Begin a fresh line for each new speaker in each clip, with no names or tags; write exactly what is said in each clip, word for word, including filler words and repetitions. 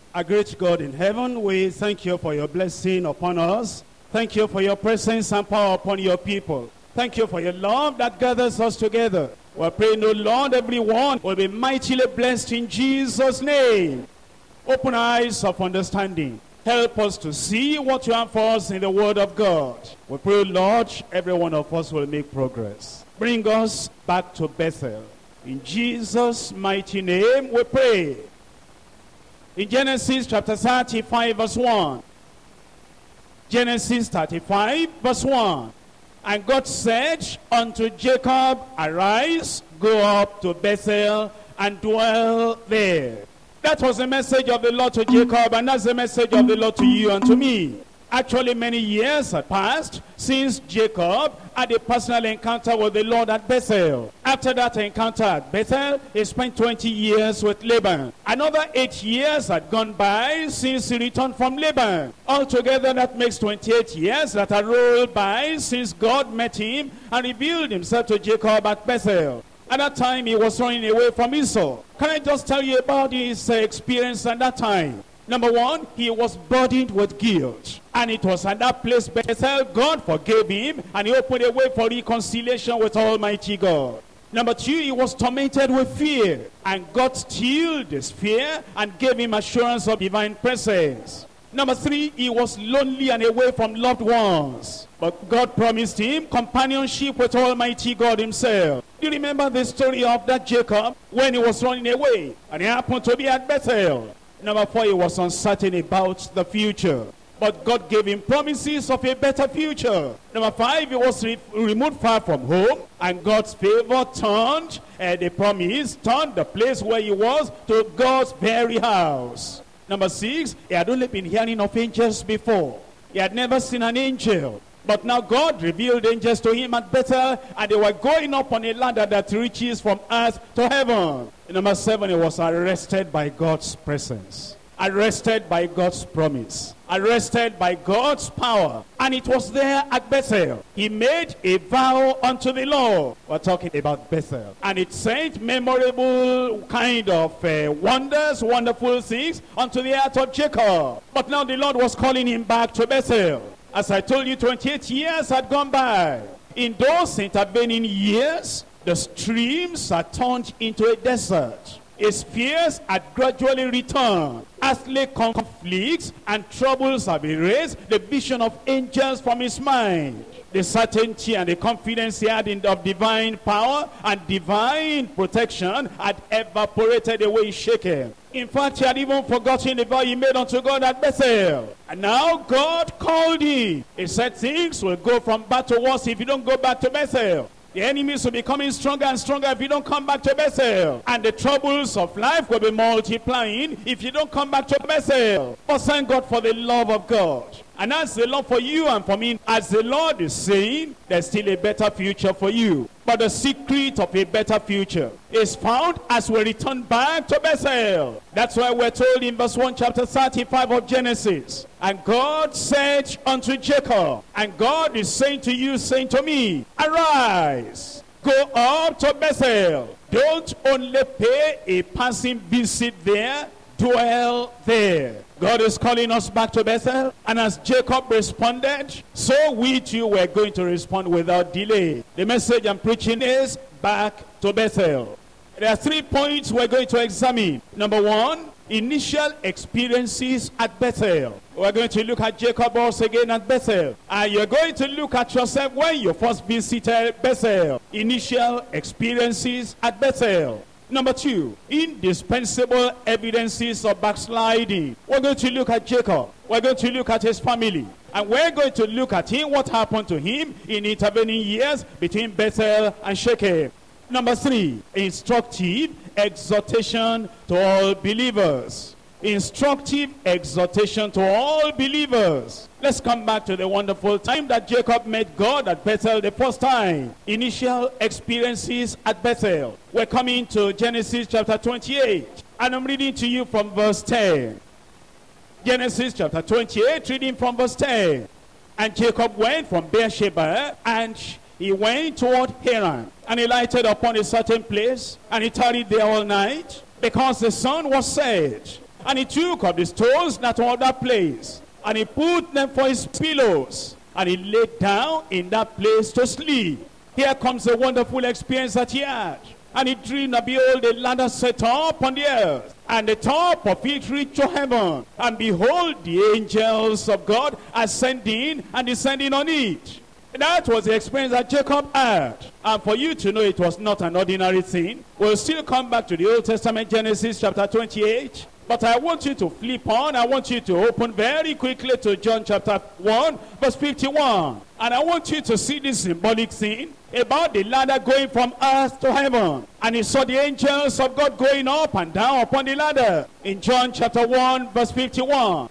Our great God in heaven, we thank you for your blessing upon us. Thank you for your presence and power upon your people. Thank you for your love that gathers us together. We're praying, O Lord, everyone will be mightily blessed in Jesus' name. Open eyes of understanding. Help us to see what you have for us in the Word of God. We pray, Lord, every one of us will make progress. Bring us back to Bethel. In Jesus' mighty name we pray. In Genesis chapter thirty-five verse one. Genesis thirty-five verse one. And God said unto Jacob, Arise, go up to Bethel and dwell there. That was the message of the Lord to Jacob, and that's the message of the Lord to you and to me. Actually, many years had passed since Jacob had a personal encounter with the Lord at Bethel. After that encounter at Bethel, he spent twenty years with Laban. Another eight years had gone by since he returned from Laban. Altogether, that makes twenty-eight years that had rolled by since God met him and revealed himself to Jacob at Bethel. At that time, he was running away from Esau. Can I just tell you about his uh, experience at that time? Number one, he was burdened with guilt. And it was at that place, Bethel, God forgave him, and he opened a way for reconciliation with Almighty God. Number two, he was tormented with fear. And God stilled his fear and gave him assurance of divine presence. Number three, he was lonely and away from loved ones. But God promised him companionship with Almighty God himself. Do you remember the story of that Jacob when he was running away? And he happened to be at Bethel. Number four, he was uncertain about the future. But God gave him promises of a better future. Number five, he was re removed far from home. And God's favor turned, uh, the promise, turned the place where he was to God's very house. Number six, he had only been hearing of angels before. He had never seen an angel. But now God revealed angels to him at Bethel, and they were going up on a ladder that reaches from earth to heaven. And number seven, he was arrested by God's presence. Arrested by God's promise. Arrested by God's power. And it was there at Bethel. He made a vow unto the Lord. We're talking about Bethel. And it said memorable kind of uh, wonders, wonderful things unto the heart of Jacob. But now the Lord was calling him back to Bethel. As I told you, twenty-eight years had gone by. In those intervening years, the streams are turned into a desert. His fears had gradually returned. Earthly conflicts and troubles have been raised. The vision of angels from his mind. The certainty and the confidence he had in of divine power and divine protection had evaporated away, shaken. In fact, he had even forgotten the vow he made unto God at Bethel. And now God called him. He said things will go from bad to worse if you don't go back to Bethel. The enemies will be coming stronger and stronger if you don't come back to Bethel. And the troubles of life will be multiplying if you don't come back to Bethel. But thank God for the love of God. And that's the love for you and for me. As the Lord is saying, there's still a better future for you. But the secret of a better future is found as we return back to Bethel. That's why we're told in verse one, chapter thirty-five of Genesis. And God said unto Jacob, and God is saying to you, saying to me, Arise, go up to Bethel. Don't only pay a passing visit there, dwell there. God is calling us back to Bethel. And as Jacob responded, so we too were going to respond without delay. The message I'm preaching is back to Bethel. There are three points we're going to examine. Number one, initial experiences at Bethel. We're going to look at Jacob also again at Bethel. And you're going to look at yourself when you first visited Bethel. Initial experiences at Bethel. Number two, indispensable evidences of backsliding. We're going to look at Jacob. We're going to look at his family. And we're going to look at him, what happened to him in intervening years between Bethel and Shechem. Number three, instructive exhortation to all believers. Instructive exhortation to all believers. Let's come back to the wonderful time that Jacob met God at Bethel the first time. Initial experiences at Bethel. We're coming to Genesis chapter twenty-eight. And I'm reading to you from verse ten. Genesis chapter twenty-eight, reading from verse ten. And Jacob went from Beersheba, and he went toward Haran. And he lighted upon a certain place, and he tarried there all night, because the sun was set. And he took of the stones that were of that place, and he put them for his pillows, and he laid down in that place to sleep. Here comes the wonderful experience that he had. And he dreamed, and behold, a ladder set up on the earth, and the top of it reached to heaven. And behold, the angels of God ascending and descending on it. That was the experience that Jacob had. And for you to know it was not an ordinary thing, we'll still come back to the Old Testament, Genesis chapter twenty-eight. But I want you to flip on, I want you to open very quickly to John chapter one, verse fifty-one. And I want you to see this symbolic thing about the ladder going from earth to heaven. And he saw the angels of God going up and down upon the ladder. In John chapter one, verse fifty-one.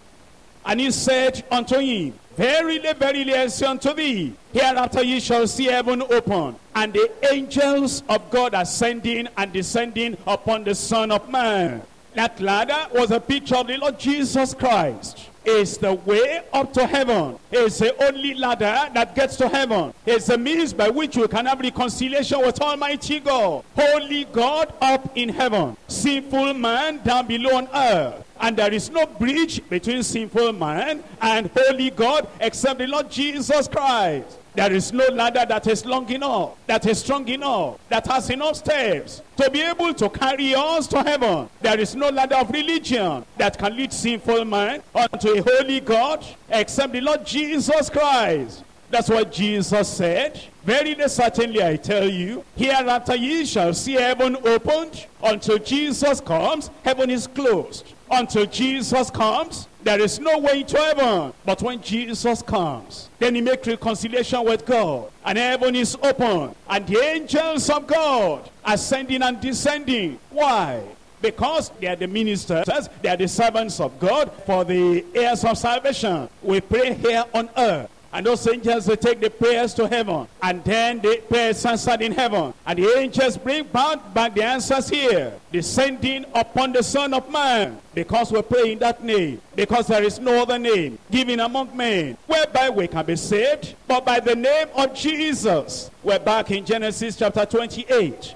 And he said unto him, Verily, verily, I say unto thee, hereafter ye shall see heaven open, and the angels of God ascending and descending upon the Son of Man. That ladder was a picture of the Lord Jesus Christ. It's the way up to heaven. It's the only ladder that gets to heaven. It's the means by which we can have reconciliation with Almighty God. Holy God up in heaven, sinful man down below on earth. And there is no bridge between sinful man and holy God except the Lord Jesus Christ. There is no ladder that is long enough, that is strong enough, that has enough steps to be able to carry us to heaven. There is no ladder of religion that can lead sinful man unto a holy God except the Lord Jesus Christ. That's what Jesus said. Verily, certainly I tell you, hereafter ye shall see heaven opened. Until Jesus comes, heaven is closed. Until Jesus comes, there is no way to heaven. But when Jesus comes, then he makes reconciliation with God. And heaven is open. And the angels of God ascending and descending. Why? Because they are the ministers, they are the servants of God for the heirs of salvation. We pray here on earth. And those angels, they take the prayers to heaven. And then the prayers answered in heaven. And the angels bring back, back the answers here. Descending upon the Son of Man. Because we pray in that name. Because there is no other name given among men whereby we can be saved, but by the name of Jesus. We're back in Genesis chapter twenty-eight.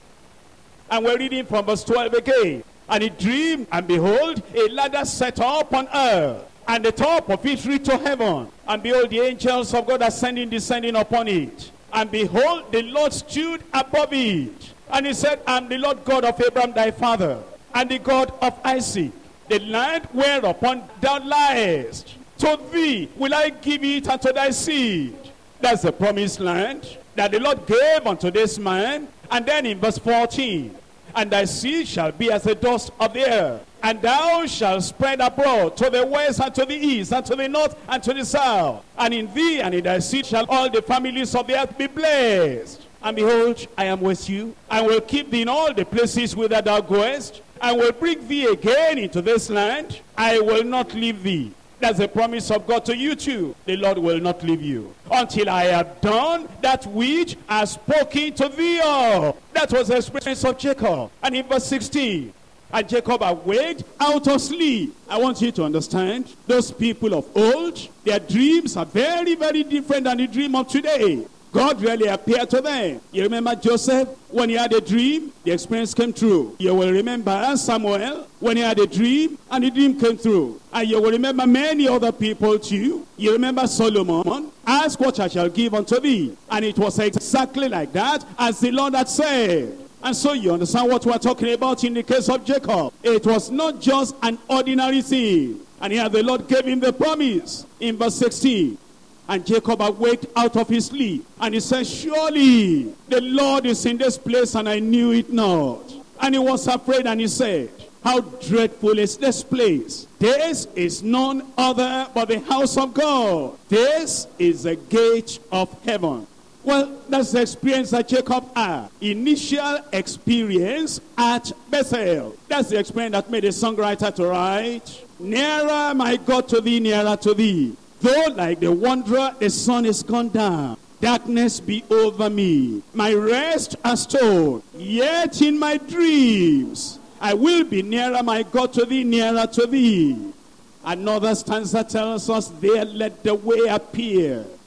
And we're reading from verse twelve again. And he dreamed, and behold, a ladder set up on earth. And the top of it reached to heaven. And behold, the angels of God ascending, descending upon it. And behold, the Lord stood above it. And he said, I am the Lord God of Abraham thy father, and the God of Isaac. The land whereupon thou liest, to thee will I give it unto thy seed. That's the promised land that the Lord gave unto this man. And then in verse fourteen, and thy seed shall be as the dust of the earth. And thou shalt spread abroad to the west and to the east and to the north and to the south. And in thee and in thy seed shall all the families of the earth be blessed. And behold, I am with you, and will keep thee in all the places whither thou goest, and will bring thee again into this land. I will not leave thee. That's the promise of God to you too. The Lord will not leave you until I have done that which I have spoken to thee of. That was the experience of Jacob. And in verse sixteen, and Jacob awaked out of sleep. I want you to understand, those people of old, their dreams are very, very different than the dream of today. God really appeared to them. You remember Joseph? When he had a dream, the experience came true. You will remember Samuel when he had a dream, and the dream came through. And you will remember many other people too. You remember Solomon. Ask what I shall give unto thee. And it was exactly like that as the Lord had said. And so you understand what we're talking about in the case of Jacob. It was not just an ordinary thing. And here the Lord gave him the promise in verse sixteen. And Jacob awaked out of his sleep. And he said, surely the Lord is in this place, and I knew it not. And he was afraid, and he said, how dreadful is this place? This is none other but the house of God. This is the gate of heaven. Well, that's the experience that Jacob had. Initial experience at Bethel. That's the experience that made the songwriter to write, nearer, my God, to thee, nearer to thee. Though like the wanderer, the sun is gone down. Darkness be over me. My rest has told. Yet in my dreams, I will be nearer, my God, to thee, nearer to thee. Another stanza tells us, there let the way appear.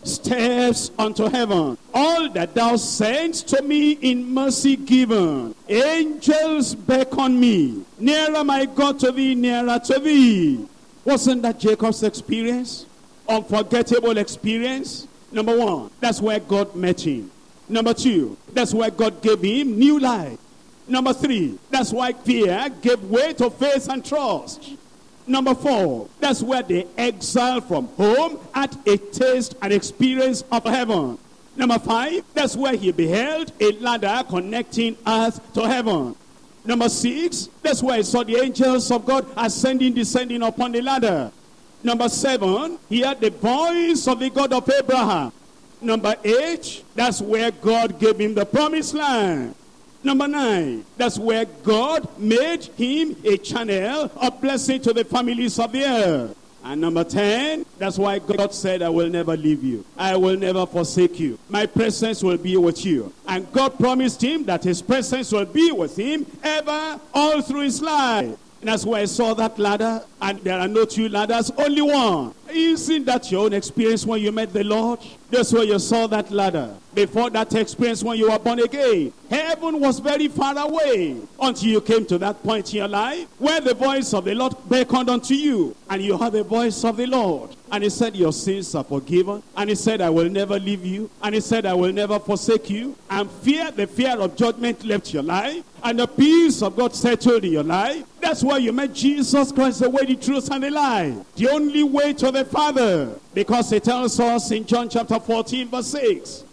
steps unto heaven. All that thou sent to me in mercy given. Angels beckon me. Nearer, my God, to thee, nearer to thee. Wasn't that Jacob's experience? Unforgettable experience? Number one, that's where God met him. Number two, that's where God gave him new life. Number three, that's why fear gave way to faith and trust. Number four, that's where the exile from home had a taste and experience of heaven. Number five, that's where he beheld a ladder connecting earth to heaven. Number six, that's where he saw the angels of God ascending, descending upon the ladder. Number seven, he heard the voice of the God of Abraham. Number eight, that's where God gave him the promised land. Number nine, that's where God made him a channel of blessing to the families of the earth. And number ten, that's why God said, I will never leave you. I will never forsake you. My presence will be with you. And God promised him that his presence will be with him ever, all through his life. And that's why I saw that ladder, and there are no two ladders, only one. Isn't that your own experience when you met the Lord? That's where you saw that ladder. Before that experience when you were born again, heaven was very far away until you came to that point in your life where the voice of the Lord beckoned unto you, and you heard the voice of the Lord. And he said, your sins are forgiven. And he said, I will never leave you. And he said, I will never forsake you. And fear, the fear of judgment left your life. And the peace of God settled in your life. That's why you met Jesus Christ, the way, the truth, and the life. The only way to the Father. Because it tells us in John chapter fourteen, verse six.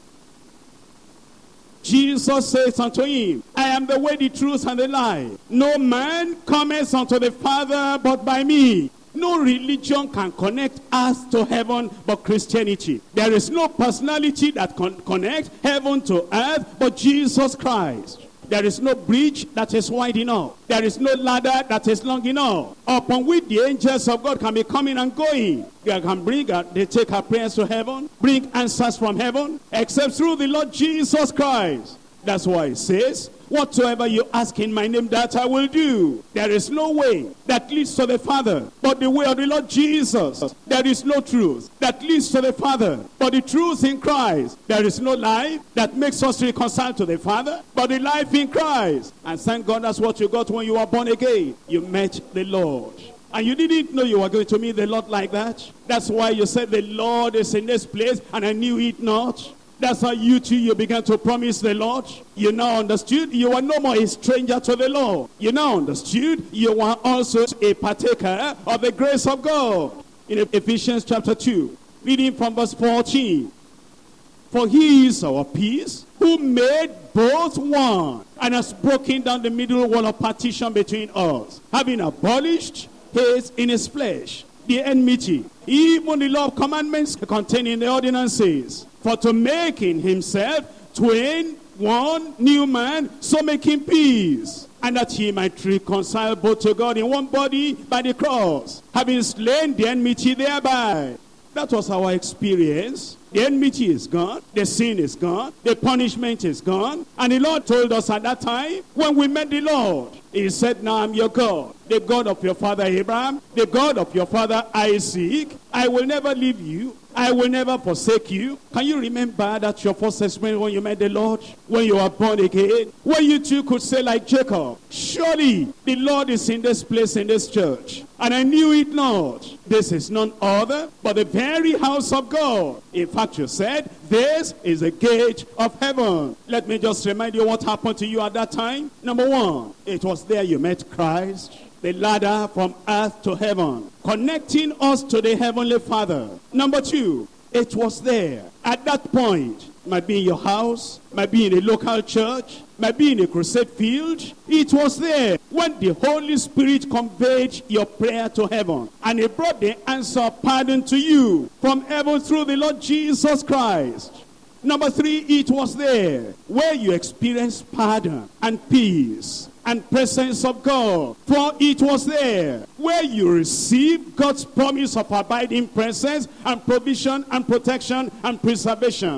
Jesus says unto him, I am the way, the truth, and the life. No man cometh unto the Father but by me. No religion can connect us to heaven but Christianity. There is no personality that can connect heaven to earth but Jesus Christ. There is no bridge that is wide enough. There is no ladder that is long enough upon which the angels of God can be coming and going. They can bring, uh, they take our prayers to heaven, bring answers from heaven, except through the Lord Jesus Christ. That's why it says, whatsoever you ask in my name, that I will do. There is no way that leads to the Father but the way of the Lord Jesus. There is no truth that leads to the Father but the truth in Christ. There is no life that makes us reconcile to the Father but the life in Christ. And thank God that's what you got when you were born again. You met the Lord. And you didn't know you were going to meet the Lord like that. That's why you said the Lord is in this place and I knew it not. That's how you too, you began to promise the Lord. You now understood you were no more a stranger to the Lord. You now understood you were also a partaker of the grace of God. In Ephesians chapter two, reading from verse fourteen. For he is our peace, who made both one, and has broken down the middle wall of partition between us, having abolished his in his flesh, the enmity, even the law of commandments contained in the ordinances, for to make in himself twain one new man, so making peace, and that he might reconcile both to God in one body by the cross, having slain the enmity thereby. That was our experience. The enmity is gone, the sin is gone, the punishment is gone. And the Lord told us at that time, when we met the Lord, he said, now I'm your God, the God of your father Abraham, the God of your father Isaac. I will never leave you. I will never forsake you. Can you remember that your first experience when you met the Lord? When you were born again? When you too could say like Jacob, surely the Lord is in this place, in this church. And I knew it not. This is none other but the very house of God. In fact, you said, this is the gate of heaven. Let me just remind you what happened to you at that time. Number one, it was there you met Christ. The ladder from earth to heaven, connecting us to the Heavenly Father. Number two, it was there. At that point, might be in your house, might be in a local church, might be in a crusade field. It was there when the Holy Spirit conveyed your prayer to heaven. And he brought the answer of pardon to you from heaven through the Lord Jesus Christ. Number three, it was there where you experienced pardon and peace and presence of God. For it was there where you received God's promise of abiding presence and provision and protection and preservation.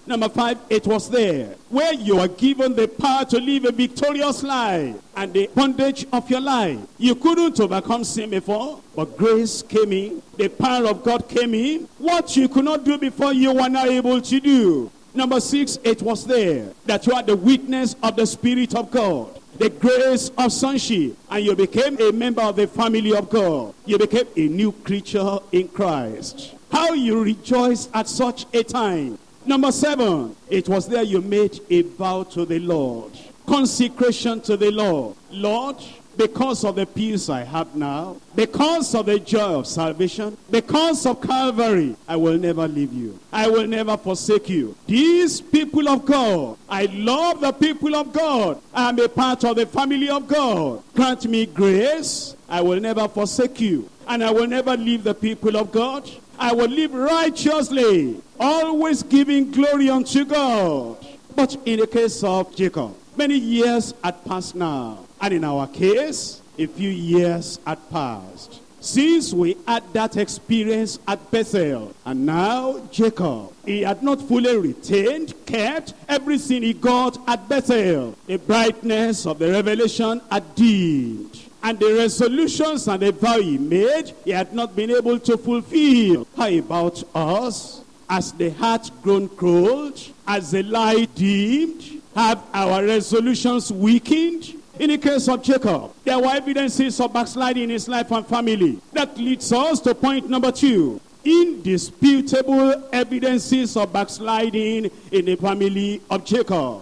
Number five, it was there where you were given the power to live a victorious life and the bondage of your life. You couldn't overcome sin before, but grace came in. The power of God came in. What you could not do before, you were now able to do. Number six, it was there that you had the witness of the Spirit of God, the grace of sonship, and you became a member of the family of God. You became a new creature in Christ. How you rejoice at such a time. Number seven, it was there you made a vow to the Lord. Consecration to the Lord. Lord, because of the peace I have now, because of the joy of salvation, because of Calvary, I will never leave you. I will never forsake you. These people of God, I love the people of God. I am a part of the family of God. Grant me grace. I will never forsake you. And I will never leave the people of God. I will live righteously, always giving glory unto God. But in the case of Jacob, many years had passed now. And in our case, a few years had passed. Since we had that experience at Bethel, and now Jacob, he had not fully retained, kept everything he got at Bethel. The brightness of the revelation had dimmed. And the resolutions and the vow he made, he had not been able to fulfill. How about us? Has the heart grown cold? Has the light dimmed? Have our resolutions weakened? In the case of Jacob, there were evidences of backsliding in his life and family. That leads us to point number two. Indisputable evidences of backsliding in the family of Jacob.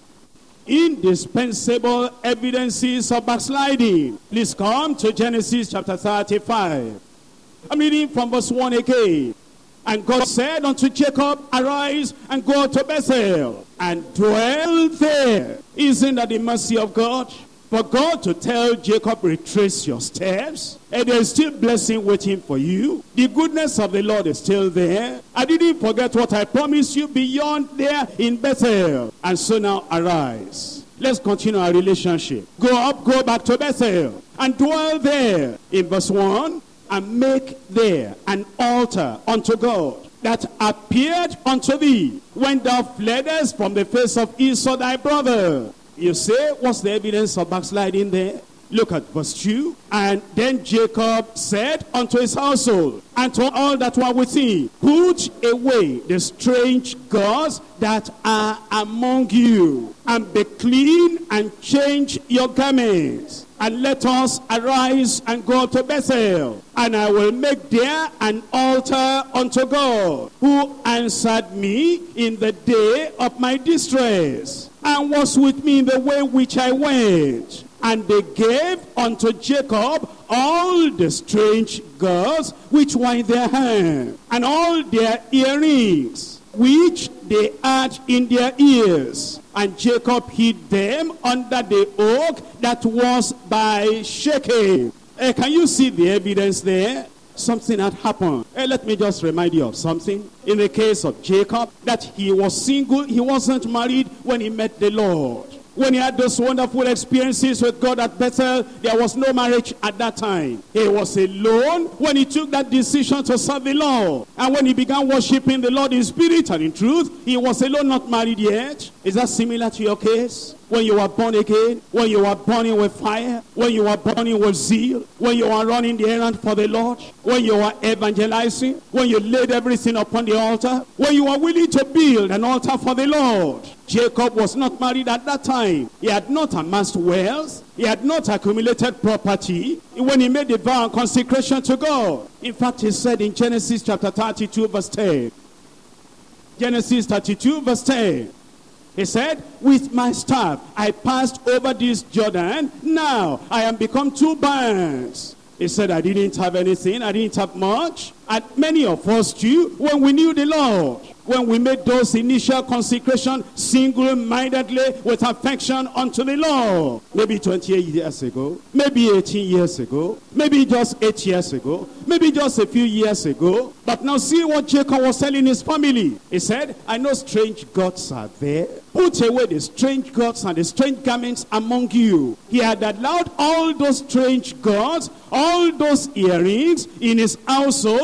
Indispensable evidences of backsliding. Please come to Genesis chapter thirty-five. I'm reading from verse one again. And God said unto Jacob, arise and go to Bethel and dwell there. Isn't that the mercy of God? For God to tell Jacob, retrace your steps, and there's still blessing waiting for you. The goodness of the Lord is still there. I didn't forget what I promised you beyond there in Bethel. And so now arise. Let's continue our relationship. Go up, go back to Bethel, and dwell there. In verse one, and make there an altar unto God that appeared unto thee when thou fleddest from the face of Esau thy brother. You say, what's the evidence of backsliding there? Look at verse two. And then Jacob said unto his household, and to all that were with him, put away the strange gods that are among you, and be clean and change your garments. And let us arise and go to Bethel, and I will make there an altar unto God, who answered me in the day of my distress, and was with me in the way which I went. And they gave unto Jacob all the strange gods which were in their hand, and all their earrings which they had in their ears. And Jacob hid them under the oak that was by Shechem. Uh, can you see the evidence there? Something had happened. Uh, let me just remind you of something. In the case of Jacob, that he was single, he wasn't married when he met the Lord. When he had those wonderful experiences with God at Bethel, there was no marriage at that time. He was alone when he took that decision to serve the Lord. And when he began worshiping the Lord in spirit and in truth, he was alone, not married yet. Is that similar to your case? When you were born again, when you were burning with fire, when you were burning with zeal, when you were running the errand for the Lord, when you were evangelizing, when you laid everything upon the altar, when you were willing to build an altar for the Lord. Jacob was not married at that time. He had not amassed wealth. He had not accumulated property when he made the vow and consecration to God. In fact, he said in Genesis chapter thirty-two verse ten. Genesis thirty-two verse ten. He said, with my staff I passed over this Jordan. Now I am become two bands. He said, I didn't have anything. I didn't have much. And many of us too, when we knew the Lord, when we made those initial consecration single-mindedly with affection unto the Lord, maybe twenty-eight years ago, maybe eighteen years ago, maybe just eight years ago, maybe just a few years ago. But now see what Jacob was telling his family. He said, I know strange gods are there. Put away the strange gods and the strange garments among you. He had allowed all those strange gods, all those earrings in his household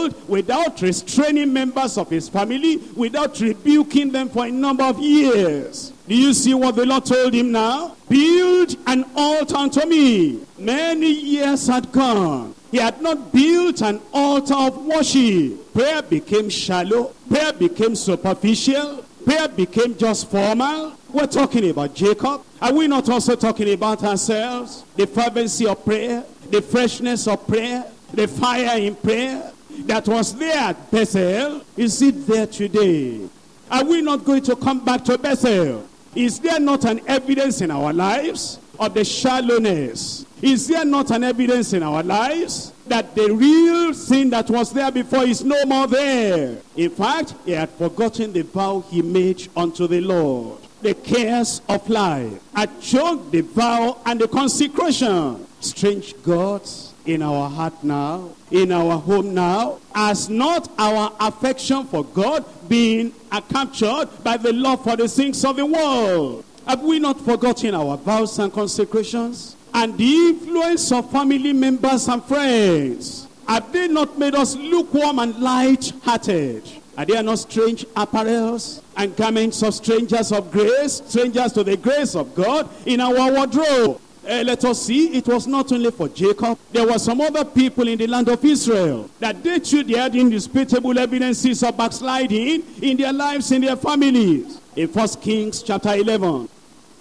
ruled without restraining members of his family, without rebuking them for a number of years. Do you see what the Lord told him now? Build an altar unto me. Many years had gone. He had not built an altar of worship. Prayer became shallow. Prayer became superficial. Prayer became just formal. We're talking about Jacob. Are we not also talking about ourselves? The fervency of prayer, the freshness of prayer, the fire in prayer that was there at Bethel, is it there today? Are we not going to come back to Bethel? Is there not an evidence in our lives of the shallowness? Is there not an evidence in our lives that the real sin that was there before is no more there? In fact, he had forgotten the vow he made unto the Lord. The cares of life had choked the vow and the consecration. Strange gods in our heart now, in our home now, has not our affection for God been captured by the love for the things of the world? Have we not forgotten our vows and consecrations? And the influence of family members and friends? Have they not made us lukewarm and light-hearted? Are there not strange apparels and garments of strangers of grace, strangers to the grace of God in our wardrobe? Uh, let us see, it was not only for Jacob. There were some other people in the land of Israel that they too they had indisputable evidences of backsliding in their lives, in their families. In First Kings chapter eleven.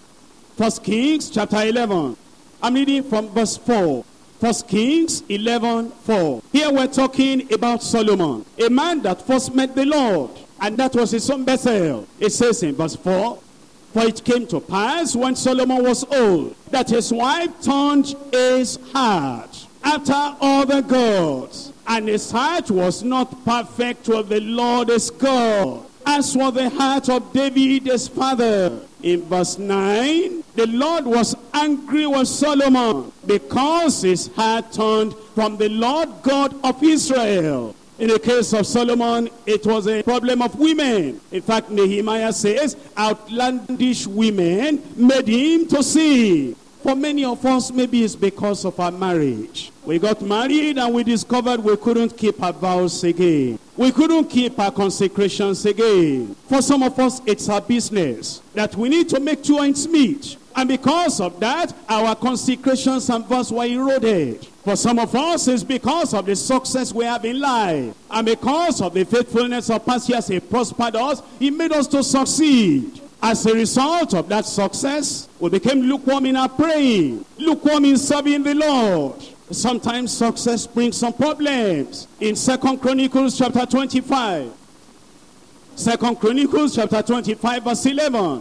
First Kings chapter eleven. I'm reading from verse four. First Kings eleven four. Here we're talking about Solomon, a man that first met the Lord, and that was his son Bethel. It says in verse four, for it came to pass when Solomon was old, that his wife turned his heart after other gods, and his heart was not perfect with the Lord his God, as was the heart of David his father. In verse nine, the Lord was angry with Solomon because his heart turned from the Lord God of Israel. In the case of Solomon, it was a problem of women. In fact, Nehemiah says, outlandish women made him to sin. For many of us, maybe it's because of our marriage. We got married and we discovered we couldn't keep our vows again. We couldn't keep our consecrations again. For some of us, it's our business that we need to make two ends meet. And because of that, our consecrations and vows were eroded. For some of us, it's because of the success we have in life. And because of the faithfulness of past years, he prospered us. He made us to succeed. As a result of that success, we became lukewarm in our praying, lukewarm in serving the Lord. Sometimes success brings some problems. In Second Chronicles chapter twenty-five, Second Chronicles chapter twenty-five verse eleven.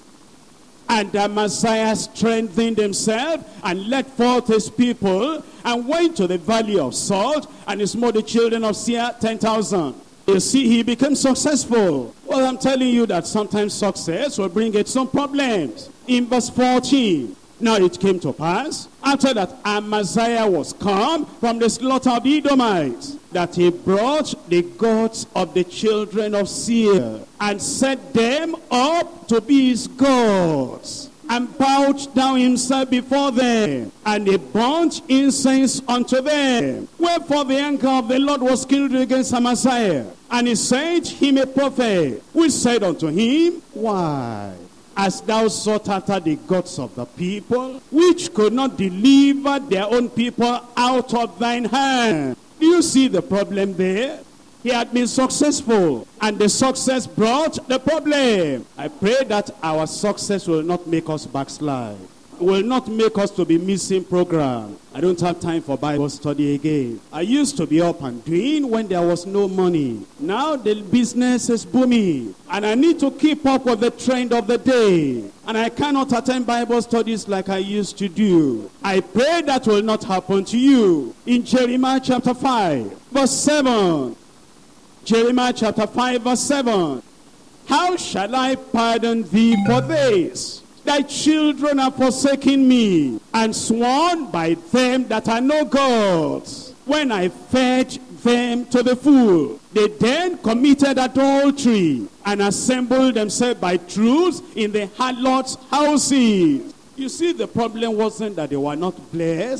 And Amaziah strengthened himself and led forth his people and went to the valley of Salt, and he smote the children of Seir ten thousand. You see, he became successful. Well, I'm telling you that sometimes success will bring it some problems. In verse fourteen, now it came to pass, after that Amaziah was come from the slaughter of the Edomites, that he brought the gods of the children of Seir, and set them up to be his gods, and bowed down himself before them, and he burnt incense unto them. Wherefore the anger of the Lord was kindled against Amaziah, and he sent him a prophet, which said unto him, why hast thou sought after the gods of the people, which could not deliver their own people out of thine hand? Do you see the problem there? He had been successful, and the success brought the problem. I pray that our success will not make us backslide, will not make us to be missing program. I don't have time for Bible study again. I used to be up and doing when there was no money. Now the business is booming, and I need to keep up with the trend of the day. And I cannot attend Bible studies like I used to do. I pray that will not happen to you. In Jeremiah chapter five, verse seven. Jeremiah chapter five, verse seven. How shall I pardon thee for this? Thy children are forsaking me, and sworn by them that are no gods. When I fed them to the full, they then committed adultery, and assembled themselves by troops in the harlots' houses. You see, the problem wasn't that they were not blessed.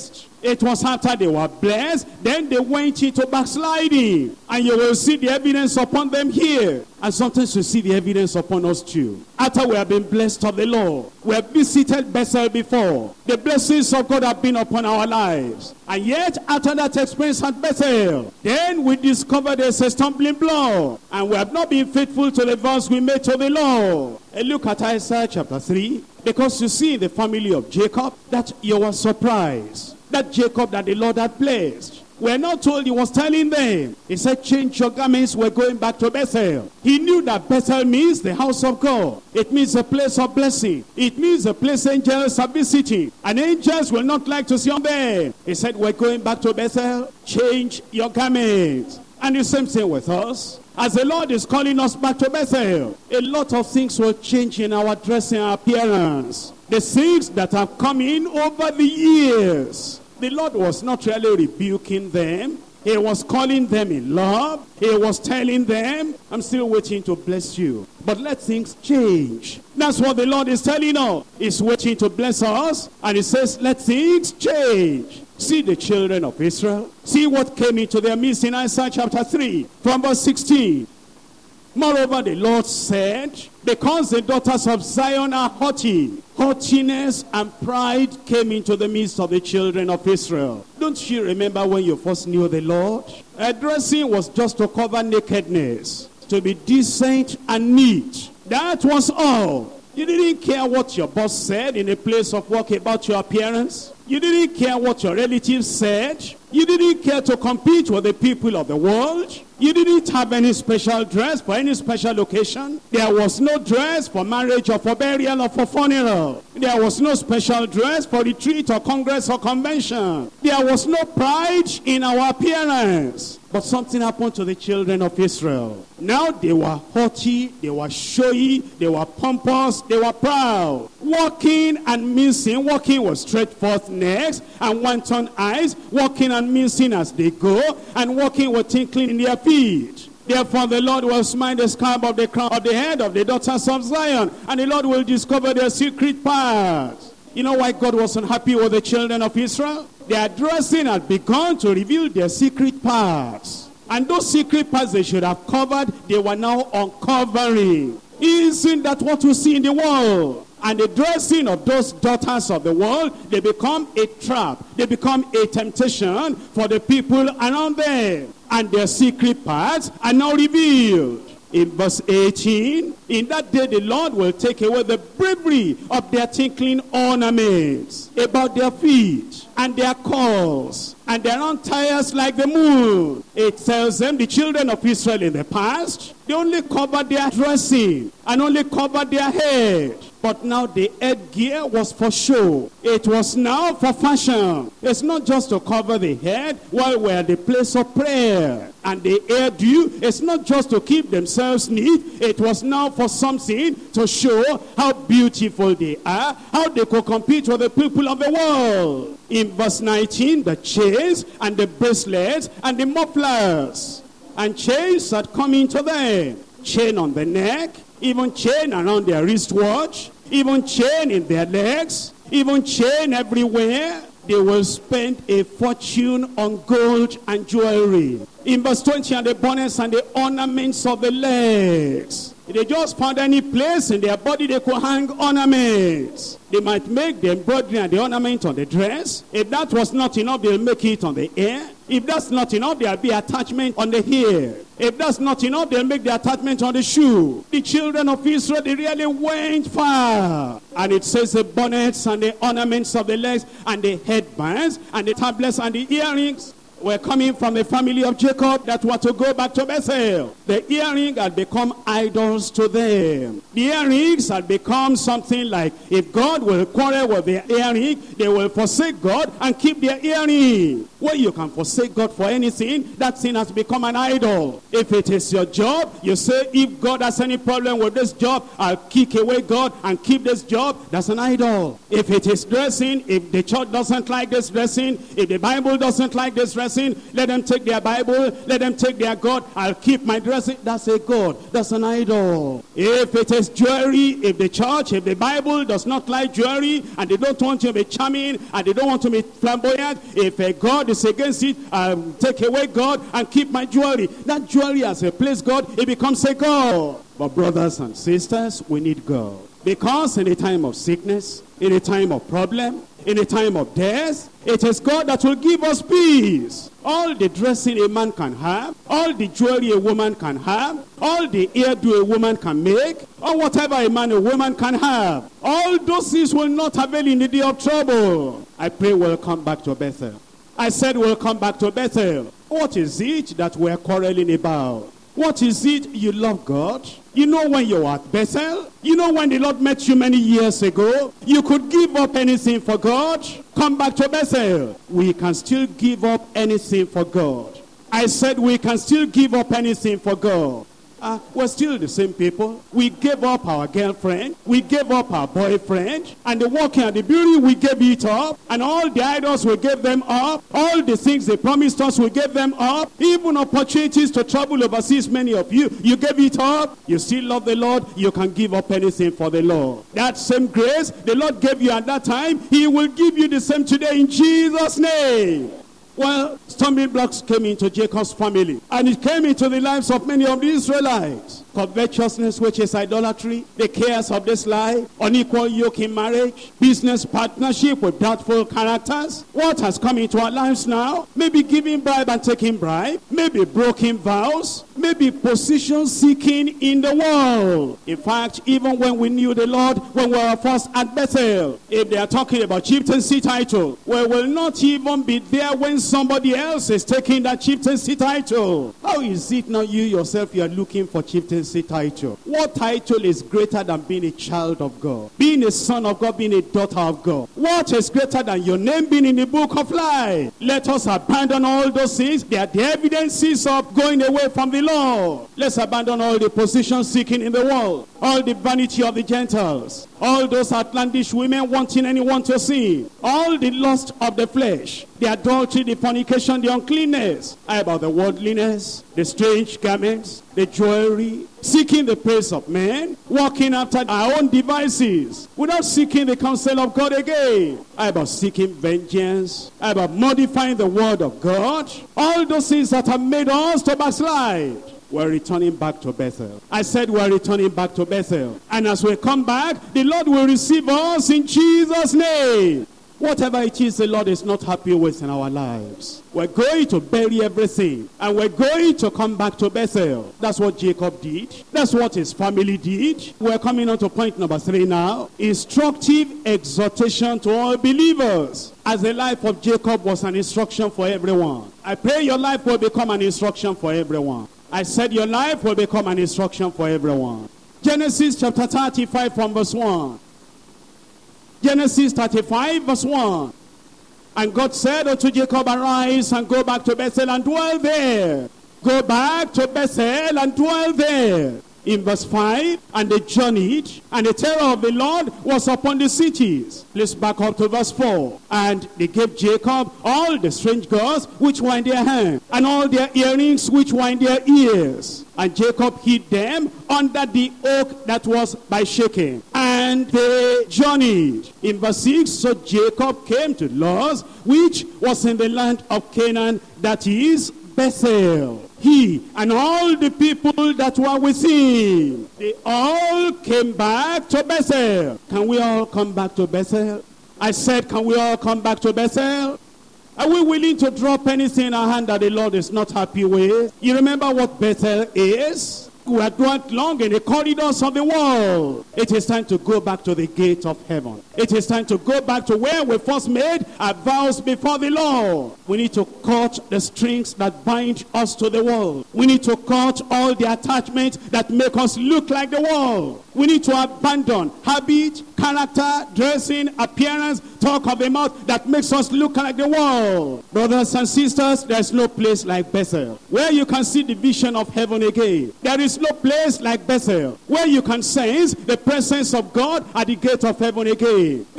It was after they were blessed, then they went into backsliding. And you will see the evidence upon them here. And sometimes you see the evidence upon us too. After we have been blessed of the Lord, we have visited Bethel before. The blessings of God have been upon our lives. And yet, after that experience at Bethel, then we discover there's a stumbling block. And we have not been faithful to the vows we made to the Lord. And look at Isaiah chapter three. Because you see in the family of Jacob that you were surprised. That Jacob that the Lord had blessed. We're not told, he was telling them. He said, change your garments, we're going back to Bethel. He knew that Bethel means the house of God. It means a place of blessing. It means a place angels are visiting. And angels will not like to see on there. He said, we're going back to Bethel. Change your garments. And the same thing with us. As the Lord is calling us back to Bethel, a lot of things will change in our dressing appearance. The things that have come in over the years. The Lord was not really rebuking them. He was calling them in love. He was telling them, I'm still waiting to bless you. But let things change. That's what the Lord is telling us. He's waiting to bless us. And he says, let things change. See the children of Israel. See what came into their midst in Isaiah chapter three. From verse sixteen. Moreover, the Lord said, because the daughters of Zion are haughty, haughtiness and pride came into the midst of the children of Israel. Don't you remember when you first knew the Lord? A dressing was just to cover nakedness, to be decent and neat. That was all. You didn't care what your boss said in a place of work about your appearance. You didn't care what your relatives said. You didn't care to compete with the people of the world. You didn't have any special dress for any special occasion. There was no dress for marriage or for burial or for funeral. There was no special dress for retreat or congress or convention. There was no pride in our appearance. But something happened to the children of Israel. Now they were haughty, they were showy, they were pompous, they were proud. Walking and mincing, walking with straight forth necks and wanton eyes, walking and mincing as they go, and walking with tinkling in their feet. Therefore the Lord will smite the scab of the crown of the head of the daughters of Zion, and the Lord will discover their secret parts. You know why God was unhappy with the children of Israel? Their dressing had begun to reveal their secret parts. And those secret parts they should have covered, they were now uncovering. Isn't that what you see in the world? And the dressing of those daughters of the world, they become a trap. They become a temptation for the people around them. And their secret parts are now revealed. In verse eighteen, in that day the Lord will take away the bravery of their tinkling ornaments about their feet and their cords and their attires like the moon. It tells them the children of Israel in the past, they only covered their dressing and only covered their head. But now the headgear was for show. It was now for fashion. It's not just to cover the head while we're at the place of prayer. And the hairdo is not just to keep themselves neat. It was now for something to show how beautiful they are, how they could compete with the people of the world. In verse nineteen, the chains and the bracelets and the mufflers. And chains had come into them. Chain on the neck, even chain around their wristwatch, even chain in their legs, even chain everywhere. They will spend a fortune on gold and jewelry. In verse twenty, and the bonnets and the ornaments of the legs. If they just found any place in their body they could hang ornaments. They might make the embroidery and the ornament on the dress. If that was not enough, they'll make it on the ear. If that's not enough, there'll be attachment on the hair. If that's not enough, they'll make the attachment on the shoe. The children of Israel, they really went far. And it says the bonnets and the ornaments of the legs and the headbands and the tablets and the earrings were coming from the family of Jacob that were to go back to Bethel. The earring had become idols to them. The earrings had become something like, if God will quarrel with their earring, they will forsake God and keep their earring. Well, you can forsake God for anything, that thing has become an idol. If it is your job, you say, if God has any problem with this job, I'll kick away God and keep this job. That's an idol. If it is dressing, if the church doesn't like this dressing, if the Bible doesn't like this dressing, dressing. Let them take their Bible. Let them take their God. I'll keep my dressing. That's a God. That's an idol. If it is jewelry, if the church, if the Bible does not like jewelry, and they don't want to be charming, and they don't want to be flamboyant, if a God is against it, I'll take away God and keep my jewelry. That jewelry as a place God, it becomes a God. But brothers and sisters, we need God. Because in a time of sickness, in a time of problem, in a time of death, it is God that will give us peace. All the dressing a man can have, all the jewelry a woman can have, all the hairdo a woman can make, or whatever a man or woman can have, all those things will not avail in the day of trouble. I pray we'll come back to Bethel. I said we'll come back to Bethel. What is it that we're quarreling about? What is it you love God? You know when you were at Bethel? You know when the Lord met you many years ago? You could give up anything for God. Come back to Bethel. We can still give up anything for God. I said we can still give up anything for God. Uh, we're still the same people. We gave up our girlfriend. We gave up our boyfriend. And the walking and the beauty, we gave it up. And all the idols, we gave them up. All the things they promised us, we gave them up. Even opportunities to travel overseas, many of you, you gave it up. You still love the Lord. You can give up anything for the Lord. That same grace the Lord gave you at that time, he will give you the same today in Jesus' name. Well, stumbling blocks came into Jacob's family, and it came into the lives of many of the Israelites. Covetousness, which is idolatry, the cares of this life, unequal yoke in marriage, business partnership with doubtful characters. What has come into our lives now? Maybe giving bribe and taking bribe, maybe broken vows, maybe position seeking in the world. In fact, even when we knew the Lord, when we were first at Bethel, if they are talking about chieftaincy title, we will not even be there when somebody else is taking that chieftaincy title. How is it now you yourself, you are looking for chieftaincy title? What title is greater than being a child of God, being a son of God, being a daughter of God? What is greater than your name being in the book of life? Let us abandon all those things. They are the evidences of going away from the Lord. Let's abandon all the position seeking in the world, all the vanity of the Gentiles, all those outlandish women wanting anyone to see, all the lust of the flesh, the adultery, the fornication, the uncleanness, about the worldliness, the strange garments, the jewelry, seeking the praise of men, walking after our own devices, without seeking the counsel of God again. About seeking vengeance, about modifying the word of God, all those things that have made us to backslide. We're returning back to Bethel. I said we're returning back to Bethel. And as we come back, the Lord will receive us in Jesus' name. Whatever it is the Lord is not happy with in our lives, we're going to bury everything, and we're going to come back to Bethel. That's what Jacob did. That's what his family did. We're coming on to point number three now. Instructive exhortation to all believers. As the life of Jacob was an instruction for everyone, I pray your life will become an instruction for everyone. I said your life will become an instruction for everyone. Genesis chapter thirty-five from verse one. Genesis thirty-five verse one. And God said unto Jacob, arise and go back to Bethel and dwell there. Go back to Bethel and dwell there. In verse five, and they journeyed, and the terror of the Lord was upon the cities. Let's back up to verse four. And they gave Jacob all the strange gods which were in their hand, and all their earrings which were in their ears. And Jacob hid them under the oak that was by Shechem. And they journeyed. In verse six, so Jacob came to Luz, which was in the land of Canaan, that is Bethel. He and all the people that were with him, they all came back to Bethel. Can we all come back to Bethel? I said, can we all come back to Bethel? Are we willing to drop anything in our hand that the Lord is not happy with? You remember what Bethel is? We have dwelt long in the corridors of the world. It is time to go back to the gate of heaven. It is time to go back to where we first made our vows before the Lord. We need to cut the strings that bind us to the world. We need to cut all the attachments that make us look like the world. We need to abandon habit, character, dressing, appearance, talk of the mouth that makes us look like the world. Brothers and sisters, there's no place like Bethel where you can see the vision of heaven again. There is no place like Bethel where you can sense the presence of God at the gate of heaven again.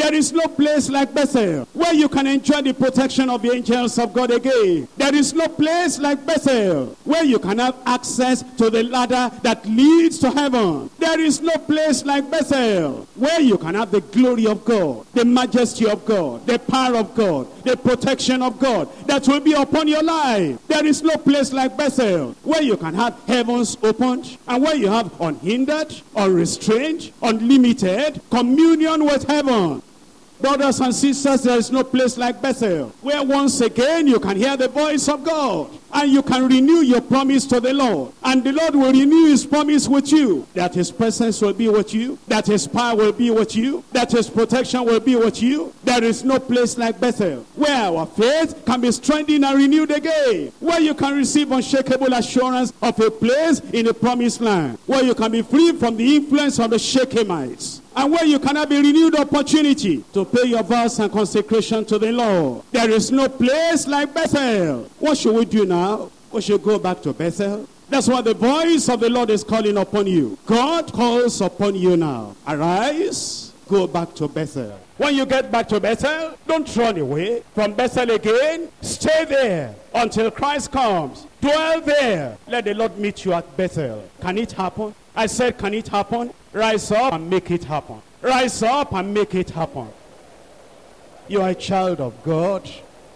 There is no place like Bethel where you can enjoy the protection of the angels of God again. There is no place like Bethel where you can have access to the ladder that leads to heaven. There is no place like Bethel where you can have the glory of God, the majesty of God, the power of God, the protection of God that will be upon your life. There is no place like Bethel where you can have heavens opened and where you have unhindered, unrestrained, unlimited communion with heaven. Brothers and sisters, there is no place like Bethel where once again you can hear the voice of God and you can renew your promise to the Lord, and the Lord will renew his promise with you, that his presence will be with you, that his power will be with you, that his protection will be with you. There is no place like Bethel where our faith can be strengthened and renewed again, where you can receive unshakable assurance of a place in the promised land, where you can be free from the influence of the Shechemites, and where you can have a renewed opportunity to pay your vows and consecration to the Lord. There is no place like Bethel. What should we do now? We should go back to Bethel. That's what the voice of the Lord is calling upon you. God calls upon you now. Arise, go back to Bethel. When you get back to Bethel, don't run away from Bethel again. Stay there until Christ comes. Dwell there. Let the Lord meet you at Bethel. Can it happen? I said, can it happen? Rise up and make it happen. Rise up and make it happen. You are a child of God.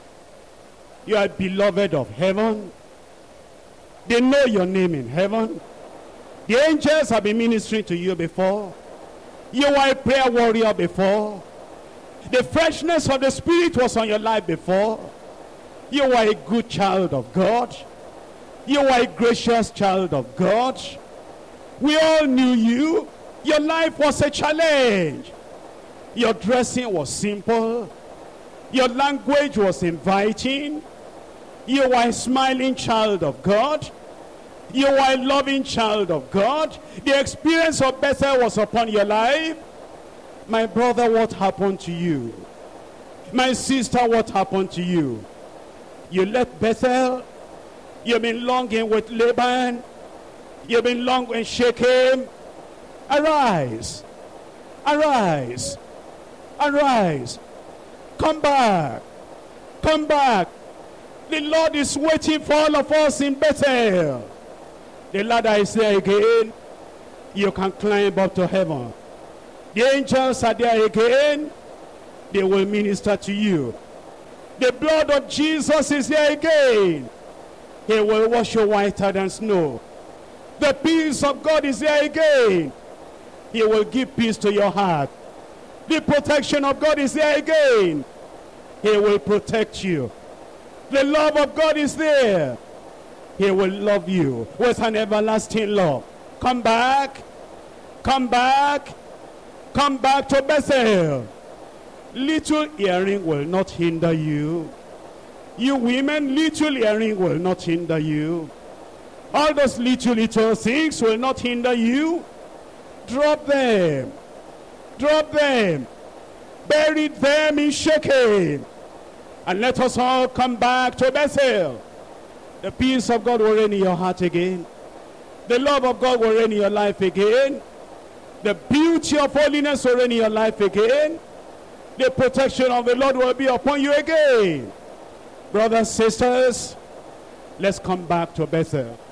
You are beloved of heaven. They know your name in heaven. The angels have been ministering to you before. You were a prayer warrior before. The freshness of the Spirit was on your life before. You were a good child of God. You were a gracious child of God. We all knew you. Your life was a challenge. Your dressing was simple. Your language was inviting. You were a smiling child of God. You were a loving child of God. The experience of Bethel was upon your life. My brother, what happened to you? My sister, what happened to you? You left Bethel. You've been longing with Laban. You've been longing with Shechem. Arise. Arise. Arise. Come back. Come back. The Lord is waiting for all of us in Bethel. The ladder is there again. You can climb up to heaven. The angels are there again. They will minister to you. The blood of Jesus is there again. He will wash you whiter than snow. The peace of God is there again. He will give peace to your heart. The protection of God is there again. He will protect you. The love of God is there. He will love you with an everlasting love. Come back. Come back. Come back to Bethel. Little earring will not hinder you. You women, little earring will not hinder you. All those little, little things will not hinder you. Drop them. Drop them. Bury them in Shechem. And let us all come back to Bethel. The peace of God will reign in your heart again. The love of God will reign in your life again. The beauty of holiness will reign in your life again. The protection of the Lord will be upon you again. Brothers, sisters, let's come back to Bethel.